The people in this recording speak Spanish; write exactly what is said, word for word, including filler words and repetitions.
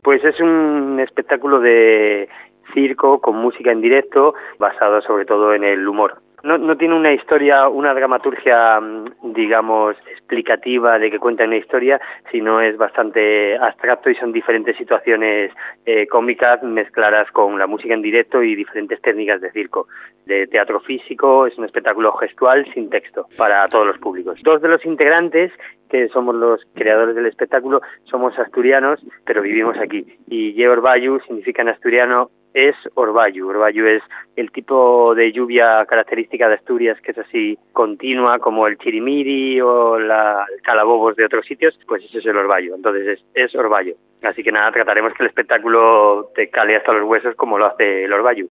Pues es un espectáculo de circo con música en directo, basado sobre todo en el humor. No, no tiene una historia, una dramaturgia, digamos, explicativa de que cuenta una historia, sino es bastante abstracto y son diferentes situaciones eh, cómicas mezcladas con la música en directo y diferentes técnicas de circo. De teatro físico, es un espectáculo gestual sin texto para todos los públicos. Dos de los integrantes, que somos los creadores del espectáculo, somos asturianos, pero vivimos aquí. Y Ye Orbayu significa en asturiano es Orbayu. Orbayu es el tipo de lluvia característica de Asturias, que es así continua, como el chirimiri o la, el calabobos de otros sitios, pues eso es el Orbayu. Entonces es, es Orbayu. Así que nada, trataremos que el espectáculo te cale hasta los huesos como lo hace el Orbayu.